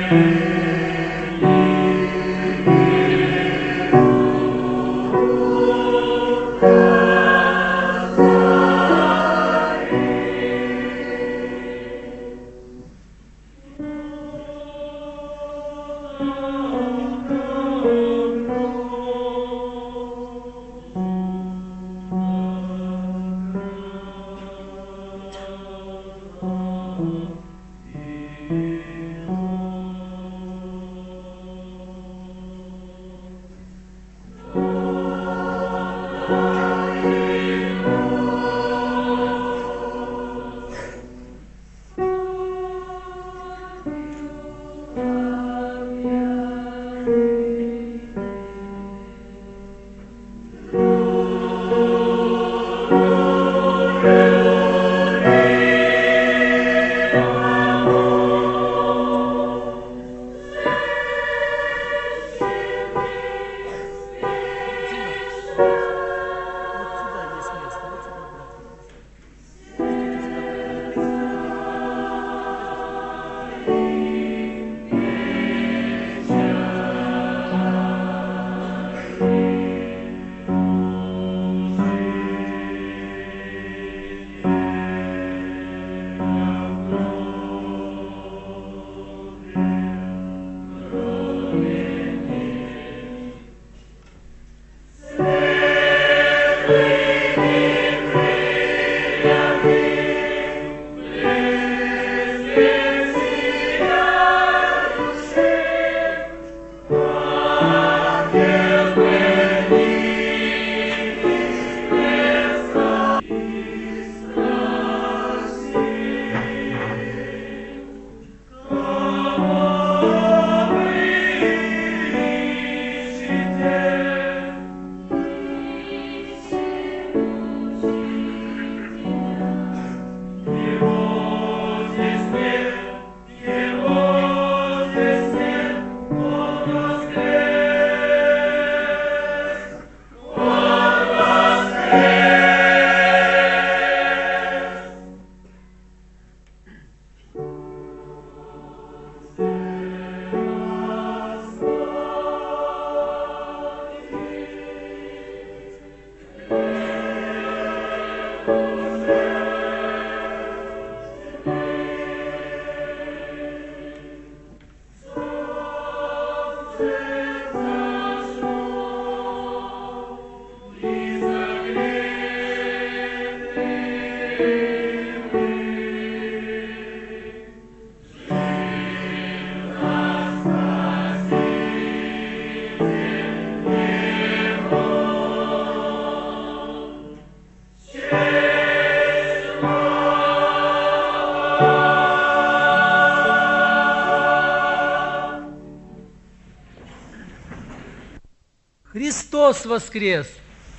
Христос воскрес!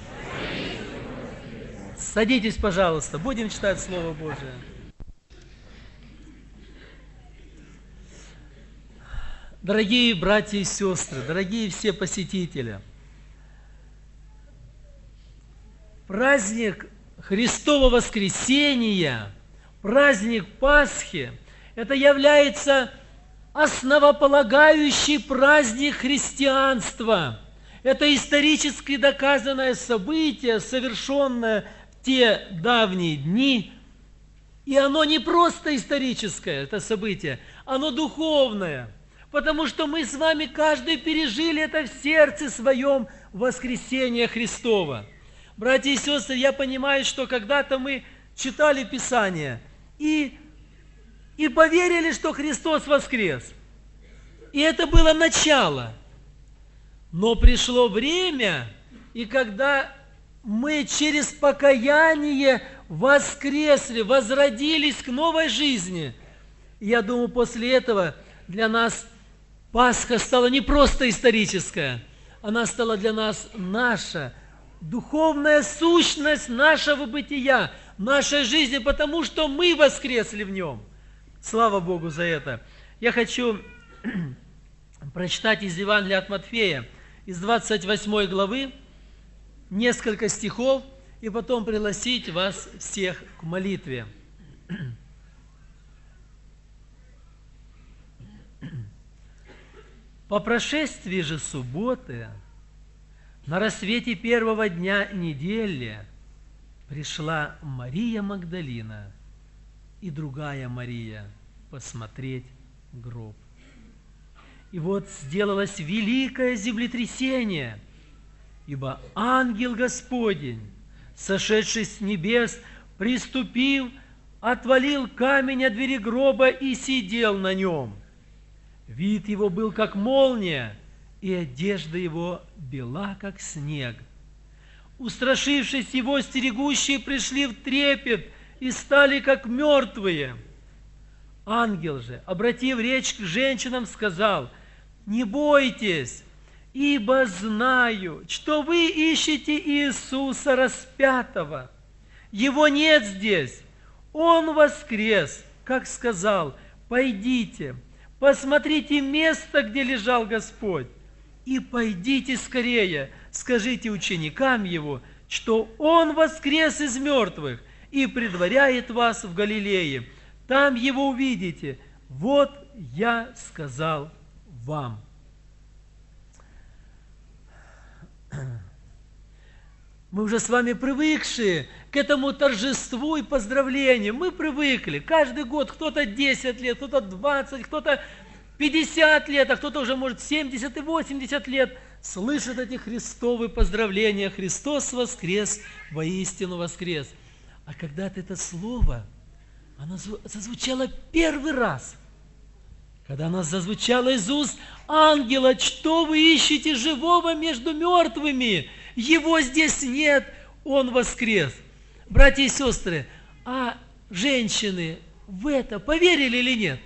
Садитесь, пожалуйста, будем читать Слово Божие. Дорогие братья и сестры, дорогие все посетители, праздник Христова воскресения, праздник Пасхи, это является основополагающий праздник христианства. Это исторически доказанное событие, совершенное в те давние дни. И оно не просто историческое, это событие, оно духовное. Потому что мы с вами каждый пережили это в сердце своем воскресение Христова. Братья и сестры, я понимаю, что когда-то мы читали Писание и поверили, что Христос воскрес. И это было начало. Но пришло время, и когда мы через покаяние воскресли, возродились к новой жизни, я думаю, после этого для нас Пасха стала не просто историческая, она стала для нас наша духовная сущность нашего бытия, нашей жизни, потому что мы воскресли в нем. Слава Богу за это. Я хочу прочитать из Евангелия от Матфея, из 28 главы, несколько стихов, и потом пригласить вас всех к молитве. По прошествии же субботы, на рассвете первого дня недели, пришла Мария Магдалина и другая Мария посмотреть гроб. И вот сделалось великое землетрясение, ибо ангел Господень, сошедший с небес, приступил, отвалил камень от двери гроба и сидел на нем. Вид его был, как молния, и одежда его бела, как снег. Устрашившись его, стерегущие пришли в трепет и стали, как мертвые. Ангел же, обратив речь к женщинам, сказал: «Не бойтесь, ибо знаю, что вы ищете Иисуса распятого. Его нет здесь, Он воскрес, как сказал. Пойдите, посмотрите место, где лежал Господь, и пойдите скорее, скажите ученикам Его, что Он воскрес из мертвых и предваряет вас в Галилее. Там Его увидите. Вот я сказал вам». Мы уже с вами привыкшие к этому торжеству и поздравлению. Мы привыкли. Каждый год кто-то 10 лет, кто-то 20, кто-то 50 лет, а кто-то уже, может, 70 и 80 лет слышит эти христовые поздравления. Христос воскрес, воистину воскрес. А когда-то это слово, оно зазвучало первый раз. Когда оно зазвучало из уст ангела: «Что вы ищете живого между мертвыми? Его здесь нет, Он воскрес». Братья и сестры, а женщины в это поверили или нет?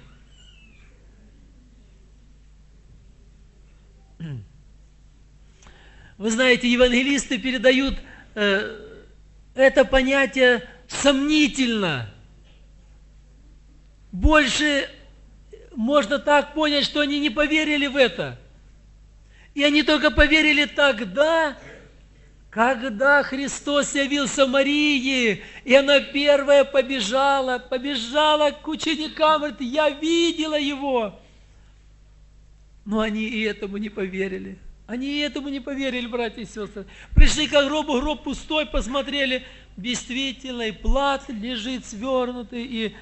Вы знаете, евангелисты передают это понятие сомнительно. Больше можно так понять, что они не поверили в это. И они только поверили тогда, когда Христос явился Марии, и она первая побежала к ученикам, говорит: «Я видела Его». Но они и этому не поверили. Они и этому не поверили, братья и сестры. Пришли к гробу, гроб пустой, посмотрели, действительно, и плат лежит свернутый,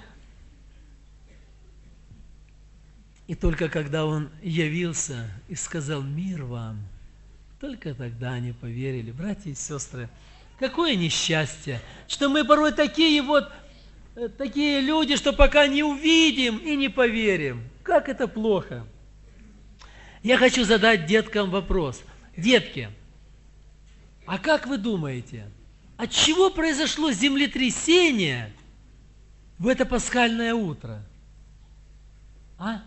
и только когда Он явился и сказал: «Мир вам», только тогда они поверили. Братья и сестры, какое несчастье, что мы порой такие люди, что пока не увидим и не поверим. Как это плохо. Я хочу задать деткам вопрос. Детки, а как вы думаете, от чего произошло землетрясение в это пасхальное утро? А?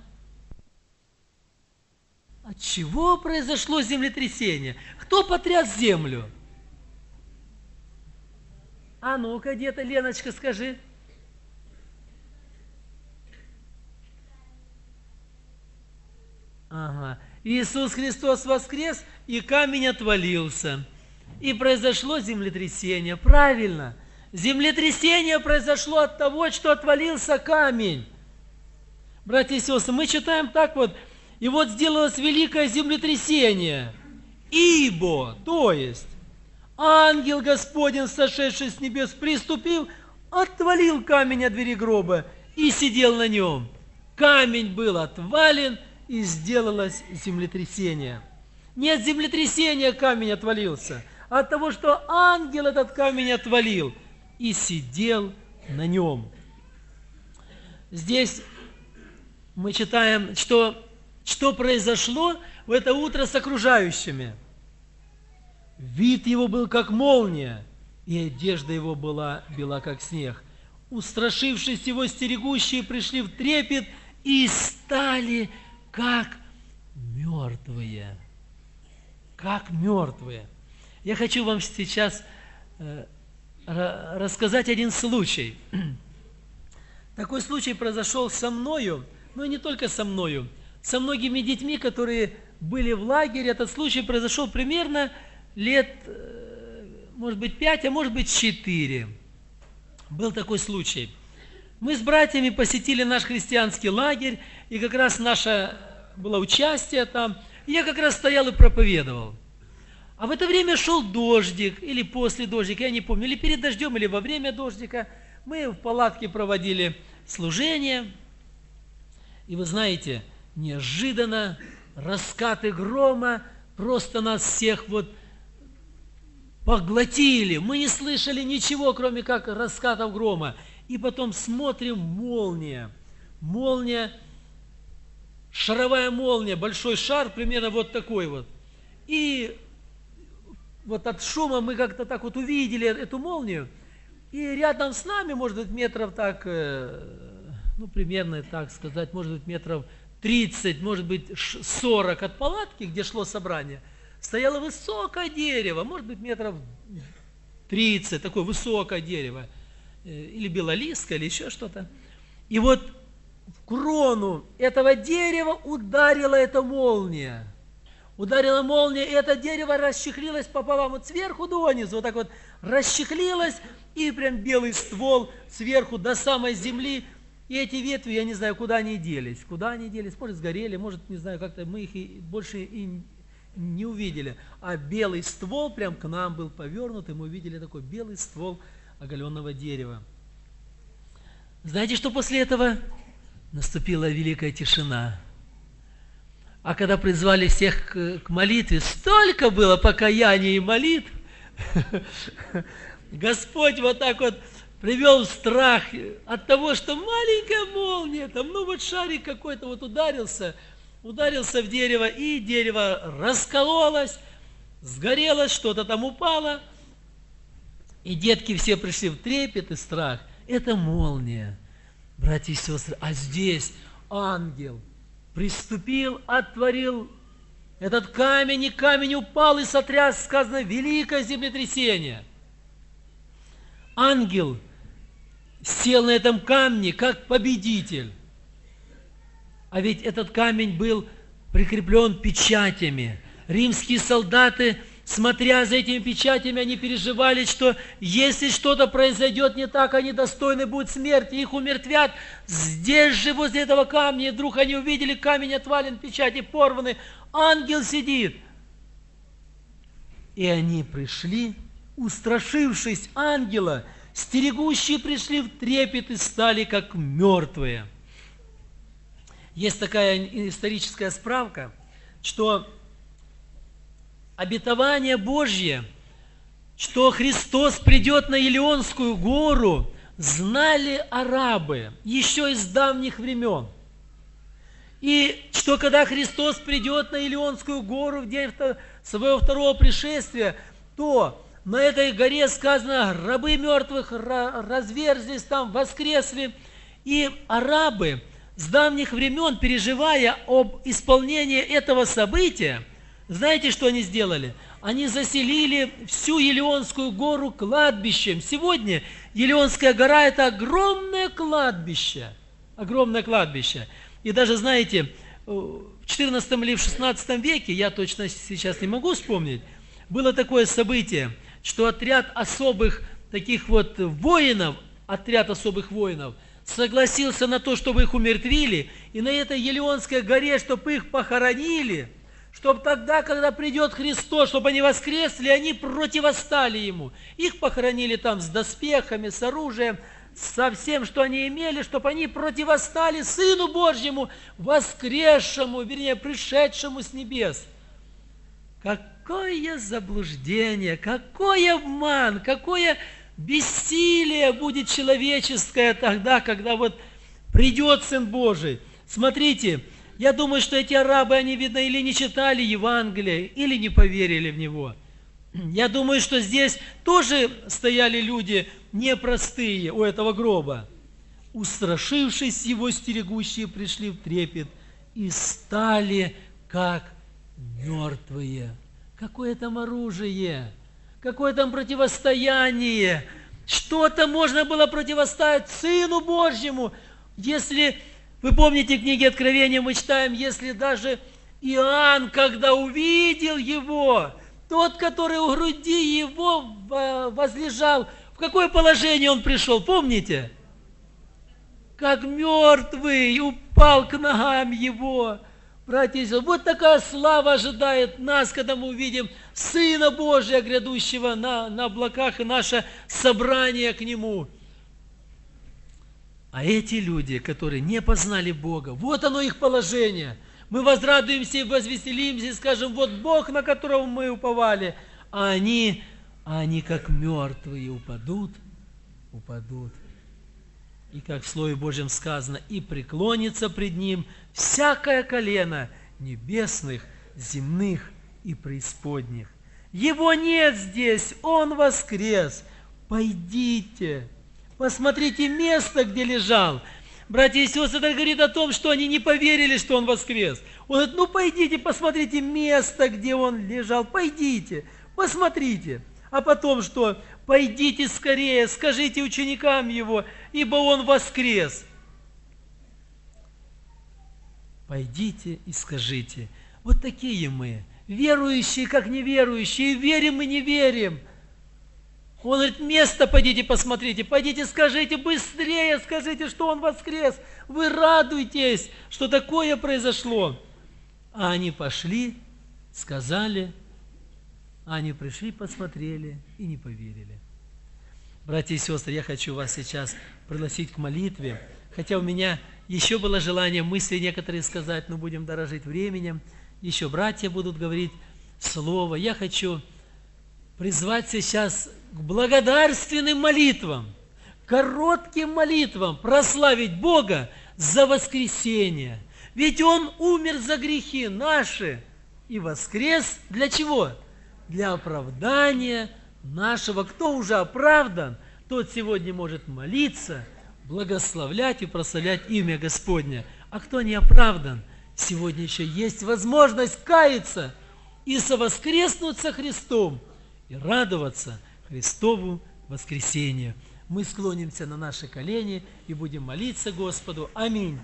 От чего произошло землетрясение? Кто потряс землю? А ну-ка, где-то, Леночка, скажи. Ага. Иисус Христос воскрес, и камень отвалился. И произошло землетрясение. Правильно. Землетрясение произошло от того, что отвалился камень. Братья и сестры, мы читаем так вот: «И вот сделалось великое землетрясение, ибо», то есть, ангел Господень, сошедший с небес, приступил, отвалил камень от двери гроба и сидел на нем. Камень был отвален, и сделалось землетрясение. Не от землетрясения камень отвалился, а от того, что ангел этот камень отвалил и сидел на нем. Здесь мы читаем, что произошло в это утро с окружающими. Вид его был, как молния, и одежда его была бела, как снег. Устрашившись его, стерегущие пришли в трепет и стали как мертвые. Как мертвые. Я хочу вам сейчас рассказать один случай. Такой случай произошел со мною, но и не только со мною, со многими детьми, которые были в лагере. Этот случай произошел примерно лет, может быть, 5, а может быть, 4. Был такой случай. Мы с братьями посетили наш христианский лагерь, и как раз наша было участие там. И я как раз стоял и проповедовал. А в это время шел дождик, или после дождика, я не помню, или перед дождем, или во время дождика. Мы в палатке проводили служение. И вы знаете, неожиданно раскаты грома просто нас всех вот поглотили. Мы не слышали ничего, кроме как раскатов грома. И потом смотрим, молния. Молния, шаровая молния, большой шар, примерно вот такой вот. И вот от шума мы как-то так вот увидели эту молнию. И рядом с нами, может быть, метров так, ну, примерно, так сказать, может быть, метров 30, может быть, 40 от палатки, где шло собрание, стояло высокое дерево, может быть, метров 30, такое высокое дерево, или белолистка, или еще что-то. И вот в крону этого дерева ударила эта молния. Ударила молния, и это дерево расчехлилось пополам, вот сверху донизу, вот так вот расчехлилось, и прям белый ствол сверху до самой земли. И эти ветви, я не знаю, куда они делись. Куда они делись? Может, сгорели, может, не знаю, как-то мы их и больше и не увидели. А белый ствол прям к нам был повернут, и мы увидели такой белый ствол оголенного дерева. Знаете, что после этого? Наступила великая тишина. А когда призвали всех к молитве, столько было покаяния и молитв. Господь вот так вот привел в страх от того, что маленькая молния, там, ну вот шарик какой-то вот ударился в дерево, и дерево раскололось, сгорелось, что-то там упало, и детки все пришли в трепет и страх. Это молния, братья и сестры. А здесь ангел приступил, отворил этот камень, и камень упал и сотряс, сказано, великое землетрясение. Ангел сел на этом камне как победитель. А ведь этот камень был прикреплен печатями. Римские солдаты, смотря за этими печатями, они переживали, что если что-то произойдет не так, они достойны будут смерти, их умертвят. Здесь же, возле этого камня, и вдруг они увидели, камень отвален, печати порваны, ангел сидит. И они пришли, устрашившись ангела, стерегущие пришли в трепет и стали как мертвые. Есть такая историческая справка, что обетование Божье, что Христос придет на Елеонскую гору, знали арабы еще из давних времен. И что когда Христос придет на Елеонскую гору в день своего второго пришествия, то на этой горе сказано, гробы мертвых разверзлись там, воскресли. И арабы с давних времен, переживая об исполнении этого события, знаете, что они сделали? Они заселили всю Елеонскую гору кладбищем. Сегодня Елеонская гора – это огромное кладбище. Огромное кладбище. И даже, знаете, в XIV или в XVI веке, я точно сейчас не могу вспомнить, было такое событие, что отряд особых таких вот воинов, согласился на то, чтобы их умертвили, и на этой Елеонской горе, чтобы их похоронили, чтобы тогда, когда придет Христос, чтобы они воскресли, они противостали Ему. Их похоронили там с доспехами, с оружием, со всем, что они имели, чтобы они противостали Сыну Божьему, воскресшему, вернее, пришедшему с небес. Какое заблуждение, какой обман, какое бессилие будет человеческое тогда, когда вот придет Сын Божий. Смотрите, я думаю, что эти арабы, они, видно, или не читали Евангелие, или не поверили в него. Я думаю, что здесь тоже стояли люди непростые у этого гроба. Устрашившись его, стерегущие пришли в трепет и стали как мертвые. Какое там оружие? Какое там противостояние? Что-то можно было противостоять Сыну Божьему. Если, вы помните, в книге Откровения мы читаем, если даже Иоанн, когда увидел его, тот, который у груди его возлежал, в какое положение он пришел, помните? Как мертвый, упал к ногам его. Братья и сестры, вот такая слава ожидает нас, когда мы увидим Сына Божия, грядущего на облаках, и наше собрание к Нему. А эти люди, которые не познали Бога, вот оно их положение. Мы возрадуемся и возвеселимся, и скажем, вот Бог, на которого мы уповали, а они как мертвые упадут. И как в Слове Божьем сказано, и преклонится пред Ним всякое колено небесных, земных и преисподних. Его нет здесь, Он воскрес. Пойдите, посмотрите место, где лежал. Братья и сестры, это говорит о том, что они не поверили, что Он воскрес. Он говорит, ну пойдите, посмотрите место, где Он лежал. Пойдите, посмотрите. А потом что? Пойдите скорее, скажите ученикам Его, ибо Он воскрес. Пойдите и скажите. Вот такие мы, верующие, как неверующие, верим и не верим. Он говорит, место пойдите посмотрите, пойдите скажите, быстрее скажите, что Он воскрес. Вы радуйтесь, что такое произошло. А они пошли, сказали, они пришли, посмотрели и не поверили. Братья и сестры, я хочу вас сейчас пригласить к молитве. Хотя у меня еще было желание мысли некоторые сказать, но будем дорожить временем. Еще братья будут говорить слово. Я хочу призвать сейчас к благодарственным молитвам, коротким молитвам, прославить Бога за воскресение. Ведь Он умер за грехи наши и воскрес для чего? Для оправдания нашего. Кто уже оправдан, тот сегодня может молиться, благословлять и прославлять имя Господне. А кто не оправдан, сегодня еще есть возможность каяться и совоскреснуть со Христом и радоваться Христову воскресению. Мы склонимся на наши колени и будем молиться Господу. Аминь.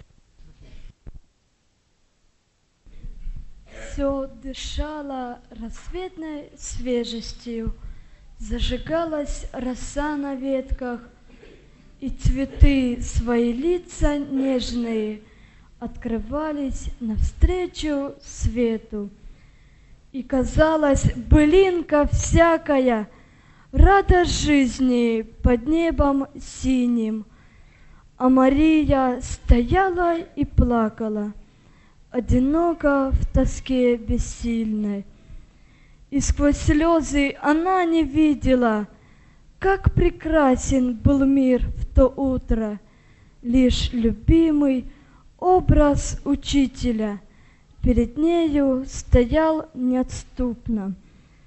Все дышало рассветной свежестью, зажигалась роса на ветках, и цветы свои лица нежные открывались навстречу свету. И казалось, былинка всякая, радость жизни под небом синим. А Мария стояла и плакала, одиноко в тоске бессильной. И сквозь слезы она не видела, как прекрасен был мир в то утро. Лишь любимый образ учителя перед нею стоял неотступно.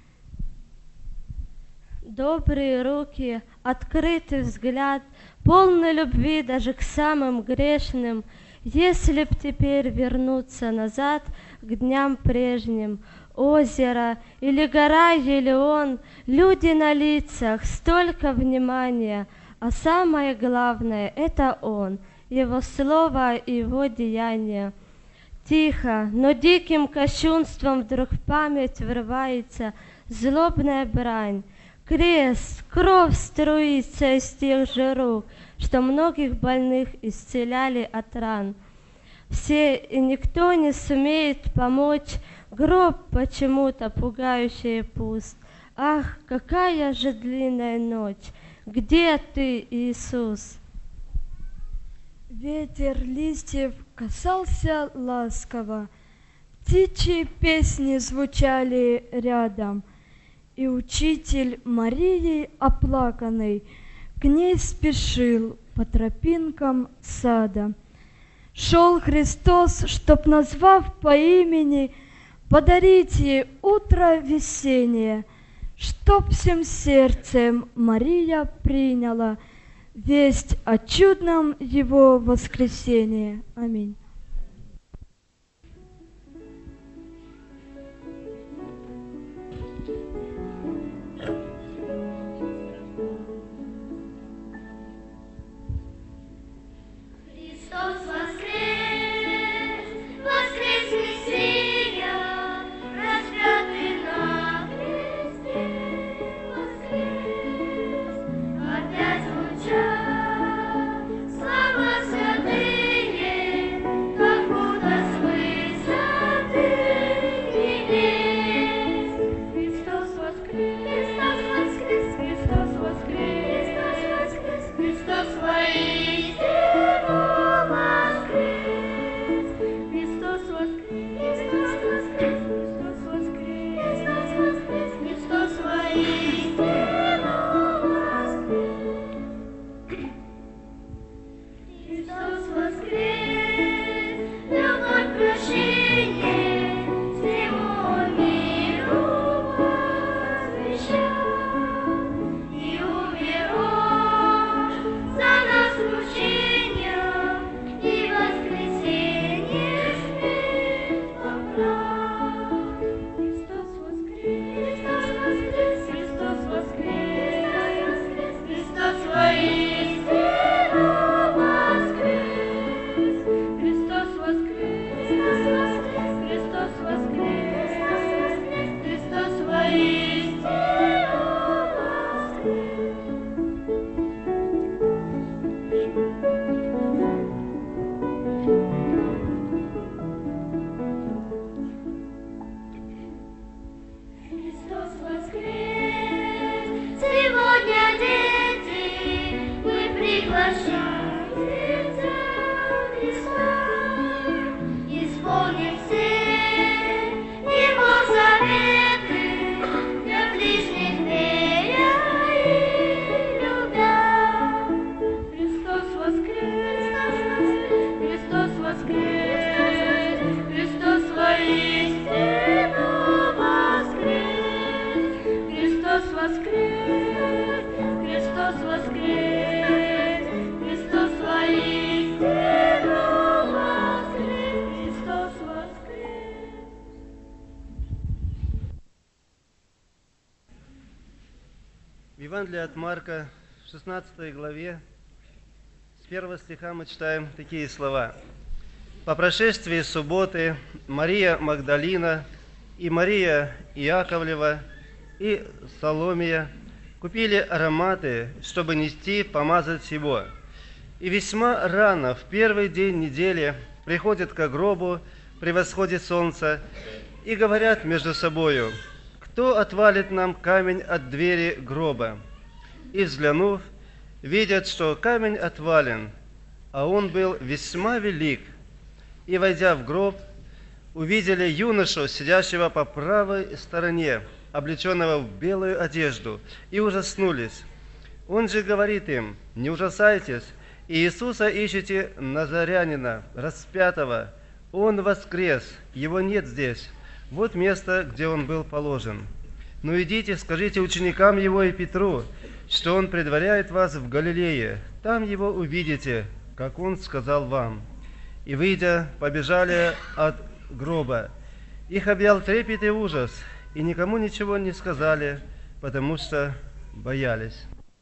Добрые руки, открытый взгляд, полный любви даже к самым грешным. Если б теперь вернуться назад к дням прежним, озеро или гора Елеон, люди на лицах, столько внимания, а самое главное — это Он, Его слово и Его деяния. Тихо, но диким кощунством вдруг в память врывается злобная брань. Крест, кровь струится из тех же рук, что многих больных исцеляли от ран. Все и никто не сумеет помочь, гроб почему-то пугающий пуст. Ах, какая же длинная ночь! Где ты, Иисус? Ветер листьев касался ласково, птичьи песни звучали рядом, и учитель Марии оплаканный к ней спешил по тропинкам сада. Шел Христос, чтоб, назвав по имени, подарить ей утро весеннее, чтоб всем сердцем Мария приняла весть о чудном Его воскресении. Аминь. Слава святые, Евангелие от Марка, в 16 главе, с 1 стиха мы читаем такие слова. «По прошествии субботы Мария Магдалина и Мария Иаковлева и Саломия купили ароматы, чтобы нести помазать его. И весьма рано, в первый день недели, приходят к гробу при восходе солнца и говорят между собою: кто отвалит нам камень от двери гроба? И, взглянув, видят, что камень отвален, а он был весьма велик. И, войдя в гроб, увидели юношу, сидящего по правой стороне, облеченного в белую одежду, и ужаснулись. Он же говорит им: не ужасайтесь, Иисуса ищете, Назарянина, распятого. Он воскрес, его нет здесь. Вот место, где он был положен. Но идите, скажите ученикам его и Петру, что он предваряет вас в Галилее. Там его увидите, как он сказал вам». И, выйдя, побежали от гроба. Их объял трепет и ужас, и никому ничего не сказали, потому что боялись.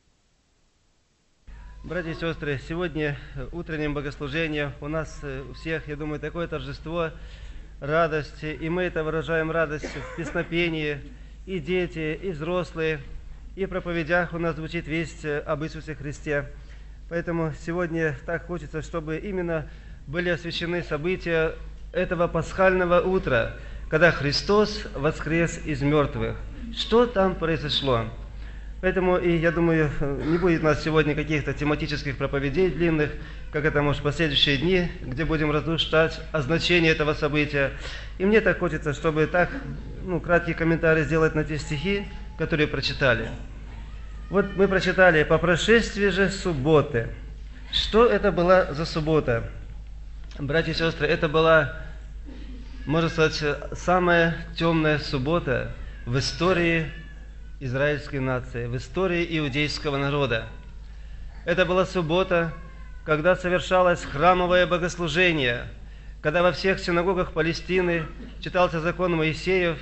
Братья и сестры, сегодня утреннем богослужении у нас у всех, я думаю, такое торжество, радость, и мы это выражаем радость в песнопении, и дети, и взрослые, и в проповедях у нас звучит весть об Иисусе Христе. Поэтому сегодня так хочется, чтобы именно были освящены события этого пасхального утра, когда Христос воскрес из мертвых. Что там произошло? Поэтому, и я думаю, не будет у нас сегодня каких-то тематических проповедей длинных, как это может в последующие дни, где будем разлучать о значении этого события. И мне так хочется, чтобы так, краткий комментарий сделать на те стихи, которые прочитали. Вот мы прочитали: «По прошествии же субботы». Что это была за суббота? Братья и сестры, это была, можно сказать, самая темная суббота в истории израильской нации, в истории иудейского народа. Это была суббота, когда совершалось храмовое богослужение, когда во всех синагогах Палестины читался закон Моисеев,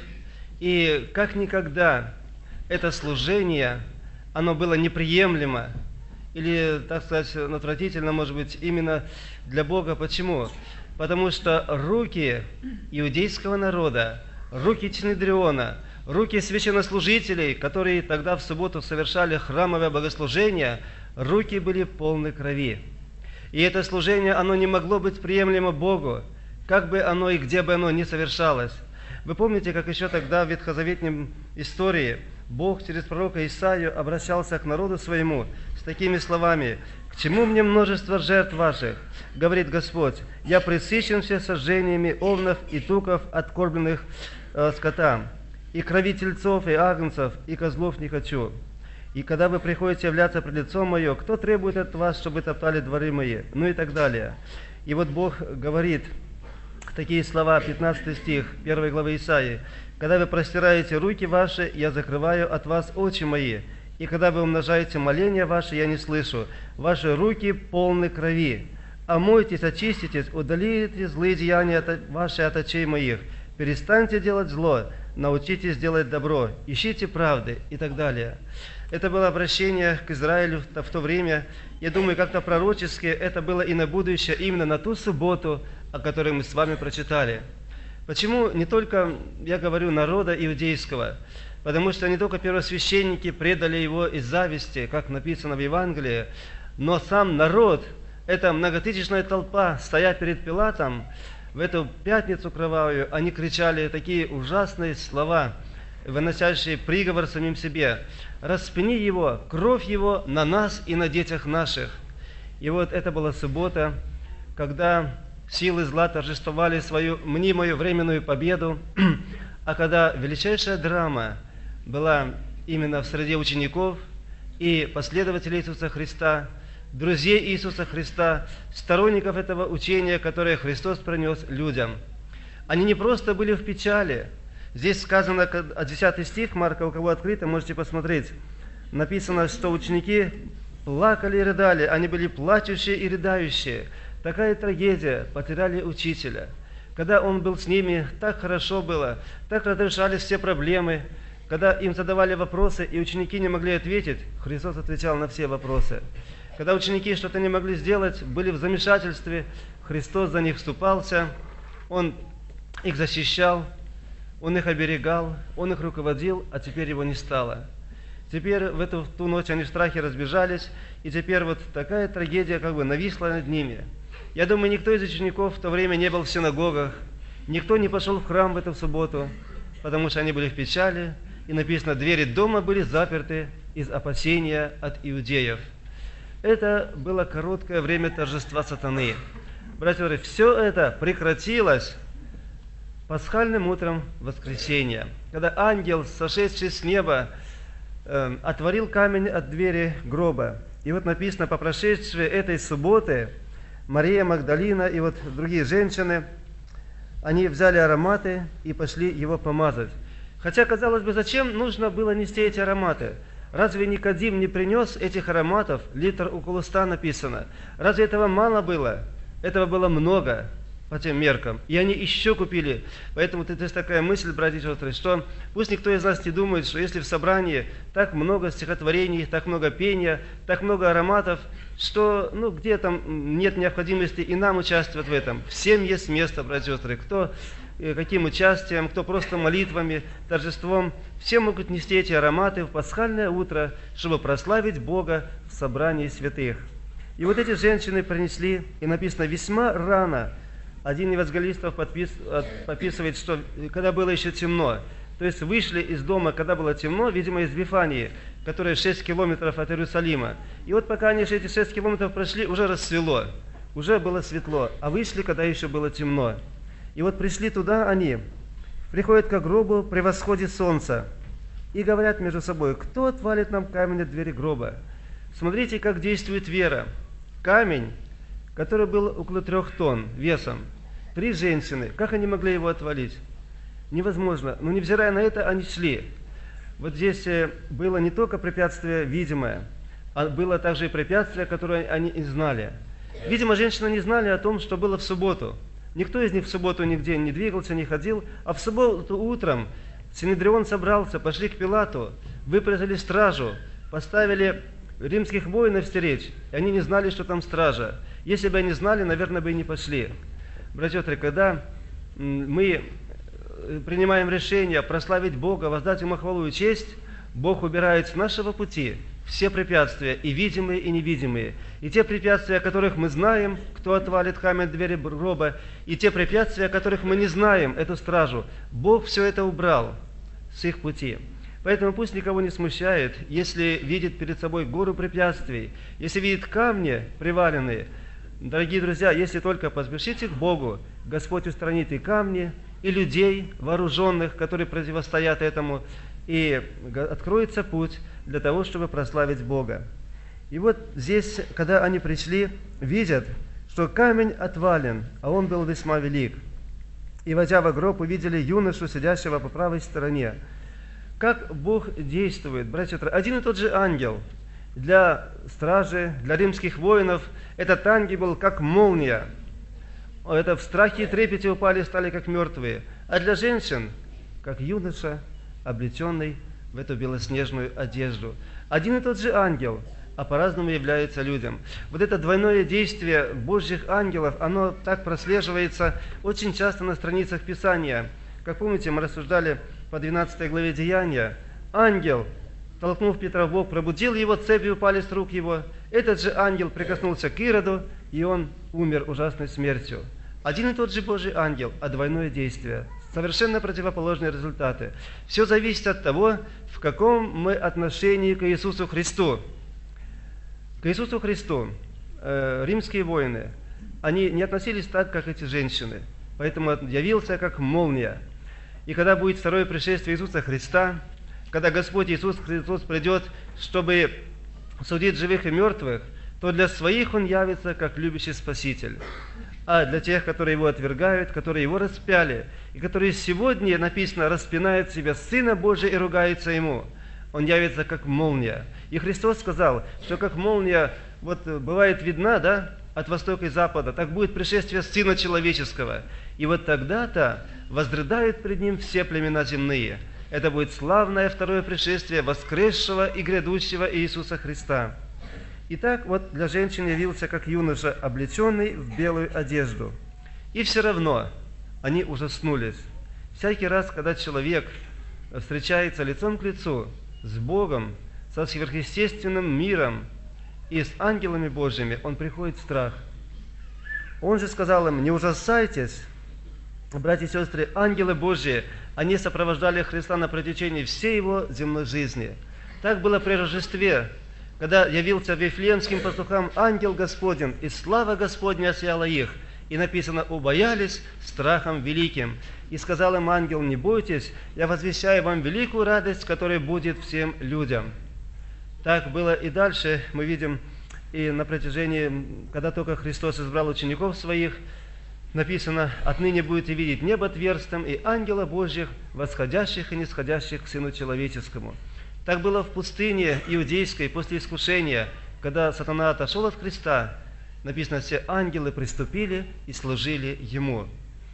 и как никогда это служение, оно было неприемлемо, или, так сказать, отвратительно, может быть, именно для Бога. Почему? Потому что руки иудейского народа, руки Синедриона, руки священнослужителей, которые тогда в субботу совершали храмовое богослужение, руки были полны крови. И это служение, оно не могло быть приемлемо Богу, как бы оно и где бы оно ни совершалось. Вы помните, как еще тогда в ветхозаветной истории Бог через пророка Исаию обращался к народу своему с такими словами: «К чему мне множество жертв ваших? Говорит Господь, я пресыщен все сожжениями овнов и туков, откормленных скота, и крови тельцов, и агнцев, и козлов не хочу. И когда вы приходите являться пред лицом мое, кто требует от вас, чтобы топтали дворы мои?» Ну и так далее. И вот Бог говорит такие слова, 15 стих 1 главы Исаии: «Когда вы простираете руки ваши, я закрываю от вас очи мои, и когда вы умножаете моления ваши, я не слышу. Ваши руки полны крови. Омойтесь, очиститесь, удалите злые деяния ваши от очей моих. Перестаньте делать зло, научитесь делать добро, ищите правды», и так далее. Это было обращение к Израилю в то время. Я думаю, как-то пророчески это было и на будущее, именно на ту субботу, о которой мы с вами прочитали. Почему не только, я говорю, народа иудейского? Потому что не только первосвященники предали его из зависти, как написано в Евангелии, но сам народ, эта многотысячная толпа, стоя перед Пилатом, в эту пятницу кровавую, они кричали такие ужасные слова, выносящие приговор самим себе: «Распни его, кровь его на нас и на детях наших». И вот это была суббота, когда силы зла торжествовали свою мнимую временную победу, а когда величайшая драма была именно в среде учеников и последователей Иисуса Христа, друзей Иисуса Христа, сторонников этого учения, которое Христос принес людям. Они не просто были в печали. Здесь сказано, 10 стих, Марка, у кого открыто, можете посмотреть. Написано, что ученики плакали и рыдали, они были плачущие и рыдающие. Такая трагедия, потеряли учителя. Когда он был с ними, так хорошо было, так разрешались все проблемы. Когда им задавали вопросы, и ученики не могли ответить, Христос отвечал на все вопросы. Когда ученики что-то не могли сделать, были в замешательстве, Христос за них вступался, Он их защищал, Он их оберегал, Он их руководил, а теперь Его не стало. Теперь в ту ночь они в страхе разбежались, и теперь вот такая трагедия как бы нависла над ними. Я думаю, никто из учеников в то время не был в синагогах, никто не пошел в храм в эту субботу, потому что они были в печали, и написано, двери дома были заперты из опасения от иудеев. Это было короткое время торжества сатаны. Братья и сестры, все это прекратилось пасхальным утром воскресенья, когда ангел, сошедший с неба, отворил камень от двери гроба. И вот написано, по прошедшей этой субботы, Мария Магдалина и вот другие женщины, они взяли ароматы и пошли его помазать. Хотя, казалось бы, зачем нужно было нести эти ароматы? Разве Никодим не принес этих ароматов? Литр около 100 написано. Разве этого мало было? Этого было много по тем меркам. И они еще купили. Поэтому это такая мысль, братья и сестры, что пусть никто из нас не думает, что если в собрании так много стихотворений, так много пения, так много ароматов, что где там нет необходимости и нам участвовать в этом. Всем есть место, братья и сестры. Кто каким участием, кто просто молитвами, торжеством. Все могут нести эти ароматы в пасхальное утро, чтобы прославить Бога в собрании святых. И вот эти женщины принесли, и написано, весьма рано. Один евангелистов подписывает, что когда было еще темно, то есть вышли из дома, когда было темно, видимо, из Вифании, которая 6 километров от Иерусалима. И вот пока они эти 6 километров прошли, уже рассвело, уже было светло, а вышли, когда еще было темно. И вот пришли туда они, приходят к гробу при восходе солнца и говорят между собой, кто отвалит нам камень от двери гроба? Смотрите, как действует вера. Камень, который был около 3 тонн весом, 3 женщины, как они могли его отвалить? Невозможно. Но невзирая на это, они шли. Вот здесь было не только препятствие видимое, а было также и препятствие, которое они не знали. Видимо, женщины не знали о том, что было в субботу. Никто из них в субботу нигде не двигался, не ходил, а в субботу утром Синедрион собрался, пошли к Пилату, выпрязали стражу, поставили римских воинов стеречь, и они не знали, что там стража. Если бы они знали, наверное, бы и не пошли. Братья и сестры, когда мы принимаем решение прославить Бога, воздать Ему хвалу и честь, Бог убирает с нашего пути все препятствия, и видимые, и невидимые. И те препятствия, о которых мы знаем, кто отвалит камень от двери гроба, и те препятствия, о которых мы не знаем, эту стражу, Бог все это убрал с их пути. Поэтому пусть никого не смущает, если видит перед собой гору препятствий, если видит камни приваленные. Дорогие друзья, если только поспешите к Богу, Господь устранит и камни, и людей вооруженных, которые противостоят этому, и откроется путь для того, чтобы прославить Бога. И вот здесь, когда они пришли, видят, что камень отвален, а он был весьма велик. И, войдя во гроб, увидели юношу, сидящего по правой стороне. Как Бог действует, братья и сестры, один и тот же ангел. Для стражи, для римских воинов этот ангел был как молния. Это в страхе и трепете упали, стали как мертвые. А для женщин, как юноша, облеченный в эту белоснежную одежду. Один и тот же ангел, а по-разному является людям. Вот это двойное действие Божьих ангелов, оно так прослеживается очень часто на страницах Писания. Как помните, мы рассуждали по 12 главе Деяния. Ангел, толкнув Петра в бок, пробудил его, цепи упали с рук его. Этот же ангел прикоснулся к Ироду, и он умер ужасной смертью. Один и тот же Божий ангел, а двойное действие. Совершенно противоположные результаты. Все зависит от того, в каком мы отношении к Иисусу Христу. К Иисусу Христу римские воины, они не относились так, как эти женщины. Поэтому он явился как молния. И когда будет второе пришествие Иисуса Христа, когда Господь Иисус Христос придет, чтобы судить живых и мертвых, то для своих Он явится как любящий Спаситель. А для тех, которые Его отвергают, которые Его распяли, и которые сегодня, написано, распинают себя Сына Божия и ругаются Ему, Он явится как молния. И Христос сказал, что как молния бывает видна, от востока и запада, так будет пришествие Сына Человеческого. И вот тогда-то возрыдают пред Ним все племена земные. Это будет славное второе пришествие воскресшего и грядущего Иисуса Христа. Итак, вот для женщин явился как юноша, облеченный в белую одежду. И все равно они ужаснулись. Всякий раз, когда человек встречается лицом к лицу с Богом, со сверхъестественным миром и с ангелами Божьими, он приходит в страх. Он же сказал им: не ужасайтесь, братья и сестры, ангелы Божьи, они сопровождали Христа на протяжении всей его земной жизни. Так было при Рождестве, когда явился Вифлеемским пастухам ангел Господень, и слава Господня осияла их. И написано: убоялись страхом великим. И сказал им ангел: не бойтесь, я возвещаю вам великую радость, которая будет всем людям. Так было и дальше, мы видим, и на протяжении, когда только Христос избрал учеников своих, написано: отныне будете видеть небо отверстым и ангела Божьих, восходящих и нисходящих к Сыну Человеческому. Так было в пустыне иудейской после искушения, когда сатана отошел от Христа. Написано: все ангелы приступили и служили Ему.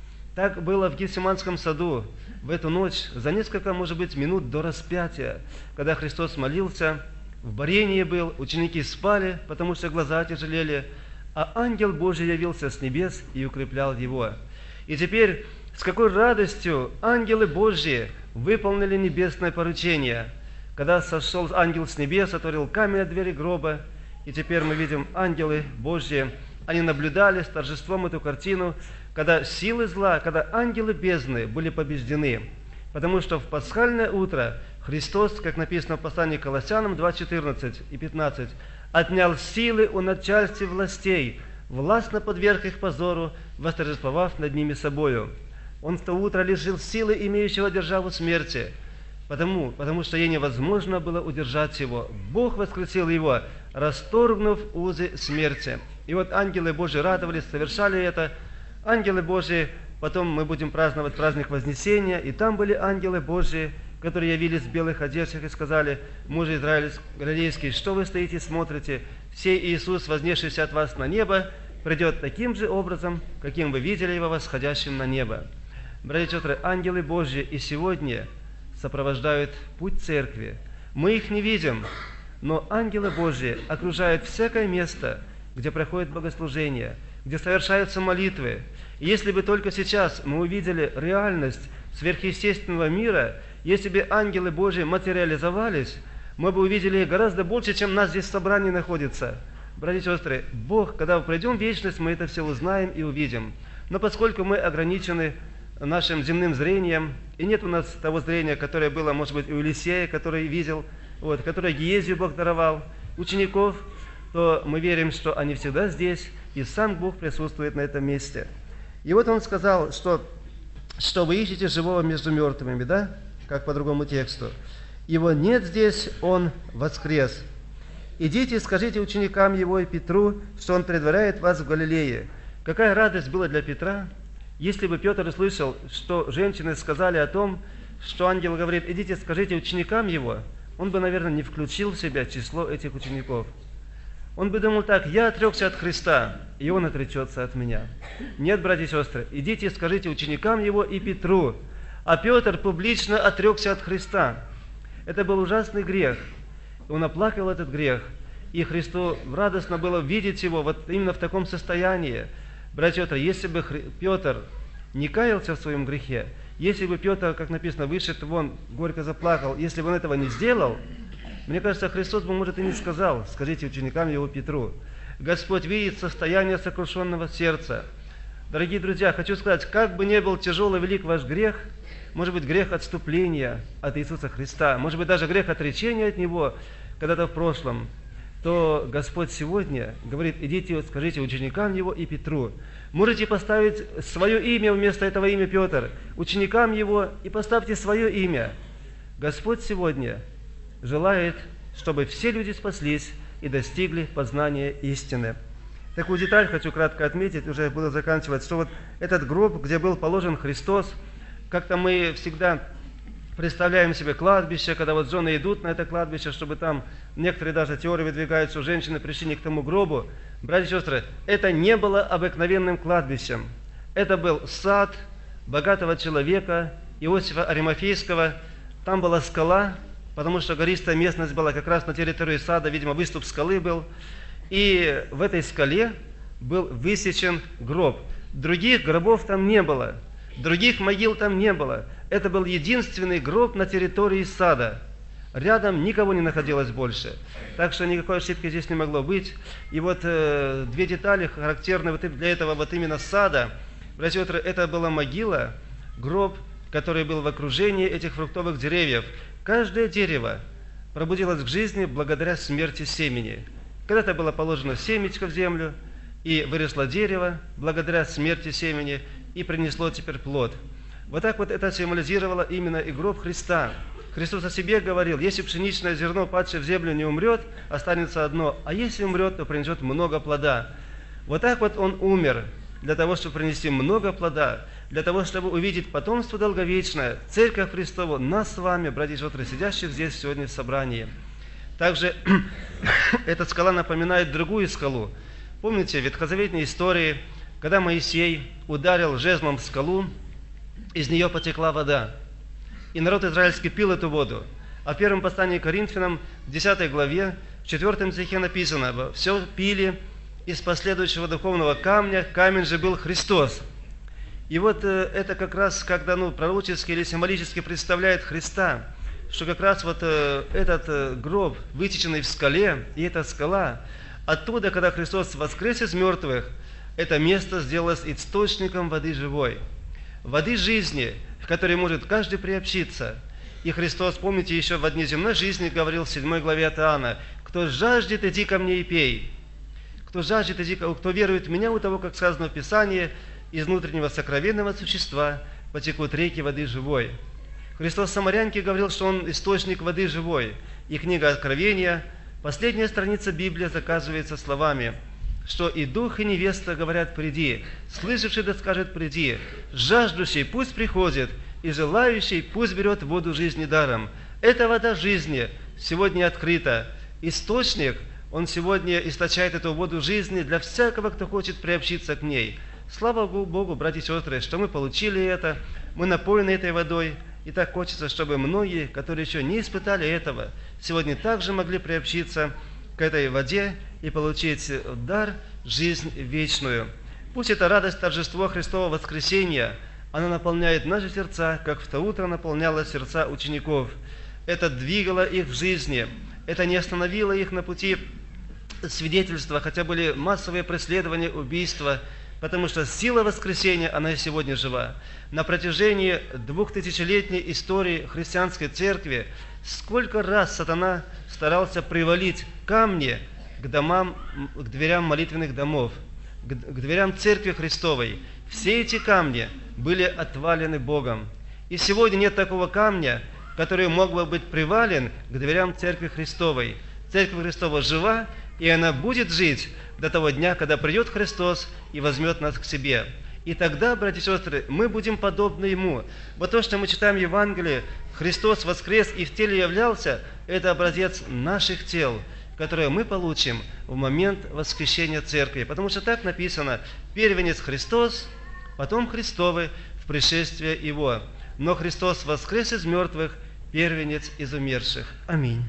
Так было в Гефсиманском саду в эту ночь, за несколько, может быть, минут до распятия, когда Христос молился, в борении был, ученики спали, потому что глаза тяжелели, а ангел Божий явился с небес и укреплял его. И теперь с какой радостью ангелы Божьи выполнили небесное поручение, когда сошел ангел с небес, отворил камень от двери гроба, и теперь мы видим ангелы Божьи, они наблюдали с торжеством эту картину, когда силы зла, когда ангелы бездны были побеждены. Потому что в пасхальное утро Христос, как написано в послании к Колоссянам 2:14 и 15, отнял силы у начальств и властей, властно подверг их позору, восторжествовав над ними собою. Он в то утро лишил силы имеющего державу смерти, потому что ей невозможно было удержать его. Бог воскресил его, расторгнув узы смерти. И вот ангелы Божьи радовались, совершали это. Ангелы Божьи, потом мы будем праздновать праздник Вознесения, и там были ангелы Божьи, которые явились в белых одеждах и сказали: мужи израильские, что вы стоите и смотрите? Сей Иисус, вознесшийся от вас на небо, придет таким же образом, каким вы видели его восходящим на небо. Братья и сестры, ангелы Божьи и сегодня сопровождают путь церкви. Мы их не видим, но ангелы Божьи окружают всякое место, где проходит богослужение, где совершаются молитвы. И если бы только сейчас мы увидели реальность сверхъестественного мира, если бы ангелы Божьи материализовались, мы бы увидели гораздо больше, чем нас здесь в собрании находится. Братья и сестры, Бог, когда мы пройдем в вечность, мы это все узнаем и увидим. Но поскольку мы ограничены нашим земным зрением, и нет у нас того зрения, которое было, может быть, у Елисея, который видел, которое Гиезию Бог даровал, учеников, то мы верим, что они всегда здесь, и сам Бог присутствует на этом месте. И вот он сказал, что вы ищете живого между мертвыми, да? Как по другому тексту. Его нет здесь, он воскрес. Идите и скажите ученикам его и Петру, что он предваряет вас в Галилее. Какая радость была для Петра, если бы Петр услышал, что женщины сказали о том, что ангел говорит: идите скажите ученикам его, он бы, наверное, не включил в себя число этих учеников. Он бы думал так: я отрекся от Христа, и он отречется от меня. Нет, братья и сестры, идите и скажите ученикам его и Петру. А Петр публично отрекся от Христа. Это был ужасный грех. Он оплакивал этот грех. И Христу радостно было видеть его вот именно в таком состоянии. Братья и сестры, если бы Петр не каялся в своем грехе, если бы Петр, как написано, вышед вон, горько заплакал, если бы он этого не сделал, мне кажется, Христос бы, может, и не сказал: скажите ученикам его Петру. Господь видит состояние сокрушенного сердца. Дорогие друзья, хочу сказать, как бы ни был тяжел и велик ваш грех, может быть, грех отступления от Иисуса Христа, может быть, даже грех отречения от Него когда-то в прошлом, то Господь сегодня говорит: идите, скажите ученикам Его и Петру. Можете поставить свое имя вместо этого имя Петр, ученикам Его, и поставьте свое имя. Господь сегодня желает, чтобы все люди спаслись и достигли познания истины. Такую деталь хочу кратко отметить, уже буду заканчивать, что вот этот гроб, где был положен Христос, как-то мы всегда представляем себе кладбище, когда вот жены идут на это кладбище, чтобы там, некоторые даже теории выдвигают, что женщины пришли не к тому гробу. Братья и сестры, это не было обыкновенным кладбищем. Это был сад богатого человека, Иосифа Аримафейского, Там была скала, потому что гористая местность была как раз на территории сада, видимо, выступ скалы был. И в этой скале был высечен гроб. Других гробов там не было, других могил там не было. Это был единственный гроб на территории сада. Рядом никого не находилось больше. Так что никакой ошибки здесь не могло быть. И вот две детали характерны вот для этого вот именно сада. Братья и сестры, это была могила, гроб, который был в окружении этих фруктовых деревьев. Каждое дерево пробудилось к жизни благодаря смерти семени. Когда-то было положено семечко в землю, и выросло дерево благодаря смерти семени, и принесло теперь плод. Вот так вот это символизировало именно и гроб Христа. Христос о себе говорил: если пшеничное зерно, падшее в землю, не умрет, останется одно, а если умрет, то принесет много плода. Вот так вот Он умер, для того, чтобы принести много плода, для того, чтобы увидеть потомство долговечное, Церковь Христову, нас с вами, братья и сестры, сидящих здесь сегодня в собрании. Также эта скала напоминает другую скалу. Помните в ветхозаветной истории, когда Моисей ударил жезлом в скалу, из нее потекла вода. И народ израильский пил эту воду. А в первом послании к Коринфянам, в 10 главе, в 4 стихе написано: «Все пили из последующего духовного камня, камень же был Христос». И вот это как раз, когда пророчески или символически представляет Христа, что как раз вот этот гроб, высеченный в скале, и эта скала, оттуда, когда Христос воскрес из мертвых, это место сделалось источником воды живой, воды жизни, к которой может каждый приобщиться. И Христос, помните, еще в дни земной жизни говорил в 7 главе от Иоанна: «Кто жаждет, иди ко мне и пей. Кто жаждет, иди, кто верует в меня, у того, как сказано в Писании, из внутреннего сокровенного существа потекут реки воды живой». Христос самарянке говорил, что Он источник воды живой. И книга Откровения, последняя страница Библии, заказывается словами, что и дух, и невеста говорят: «Приди». Слышавший да скажет: «Приди». Жаждущий пусть приходит, и желающий пусть берет воду жизни даром. Эта вода жизни сегодня открыта. Источник, он сегодня источает эту воду жизни для всякого, кто хочет приобщиться к ней. Слава Богу, братья и сестры, что мы получили это, мы напоены этой водой. И так хочется, чтобы многие, которые еще не испытали этого, сегодня также могли приобщиться к этой воде и получить дар, жизнь вечную. Пусть эта радость, торжество Христова воскресения, она наполняет наши сердца, как в то утро наполняла сердца учеников. Это двигало их в жизни, это не остановило их на пути свидетельства, хотя были массовые преследования, убийства, потому что сила воскресения, она и сегодня жива. На протяжении 2000-летней истории христианской церкви сколько раз сатана старался привалить камни к домам, к дверям молитвенных домов, к дверям Церкви Христовой. Все эти камни были отвалены Богом. И сегодня нет такого камня, который мог бы быть привален к дверям Церкви Христовой. Церковь Христова жива, и она будет жить до того дня, когда придет Христос и возьмет нас к себе. И тогда, братья и сестры, мы будем подобны Ему. Вот то, что мы читаем в Евангелии, Христос воскрес и в теле являлся, это образец наших тел, которые мы получим в момент восхищения Церкви. Потому что так написано: первенец Христос, потом Христовы в пришествие Его. Но Христос воскрес из мертвых, первенец из умерших. Аминь.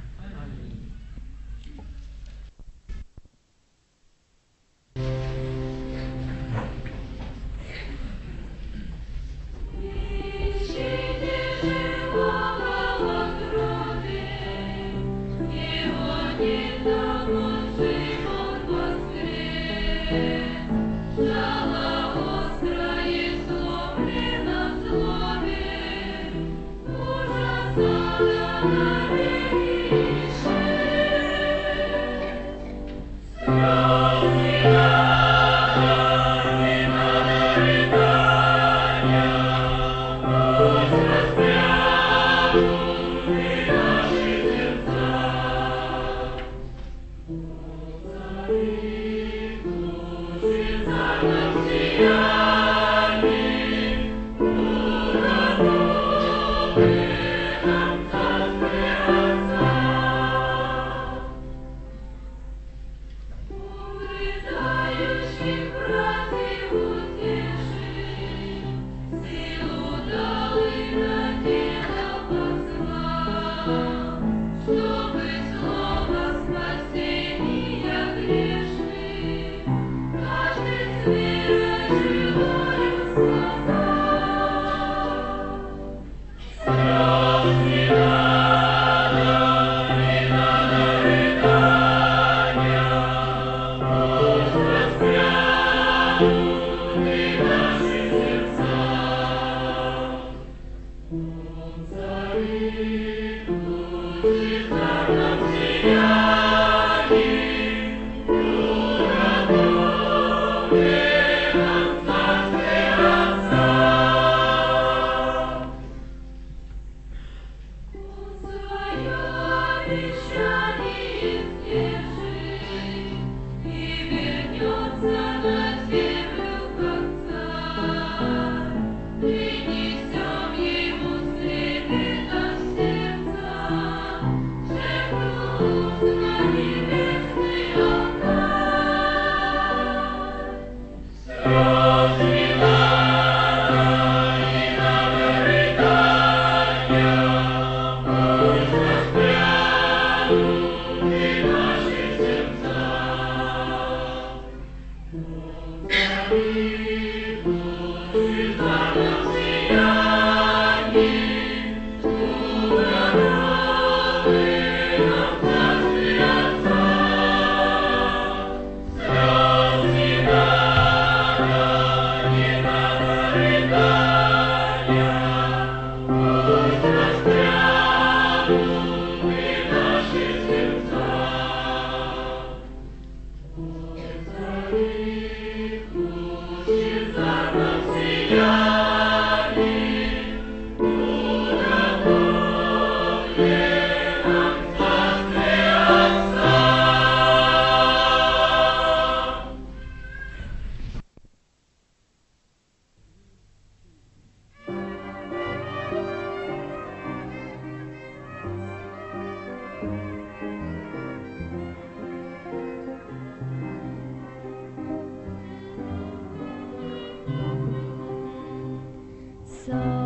So